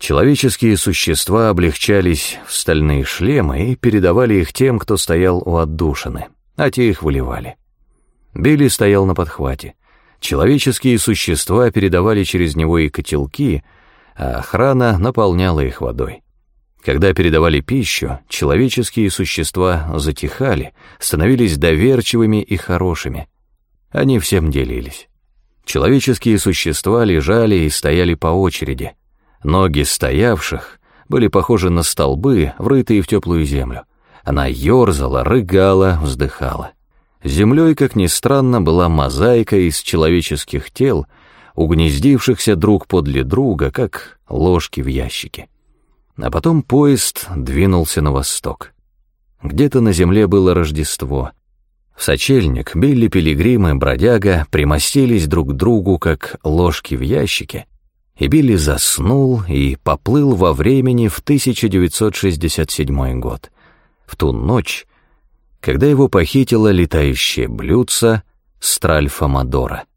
Человеческие существа облегчались в стальные шлемы и передавали их тем, кто стоял у отдушины, а те их выливали. Билли стоял на подхвате. Человеческие существа передавали через него и котелки, а охрана наполняла их водой. Когда передавали пищу, человеческие существа затихали, становились доверчивыми и хорошими. Они всем делились. Человеческие существа лежали и стояли по очереди. Ноги стоявших были похожи на столбы, врытые в теплую землю. Она ерзала, рыгала, вздыхала. Землей, как ни странно, была мозаика из человеческих тел, угнездившихся друг подле друга, как ложки в ящике. А потом поезд двинулся на восток. Где-то на земле было Рождество. В сочельник Билли Пилигрим и бродяга примостились друг к другу, как ложки в ящике, и Билли заснул и поплыл во времени в 1967 год, в ту ночь, когда его похитила летающее блюдце Стральфа Мадора.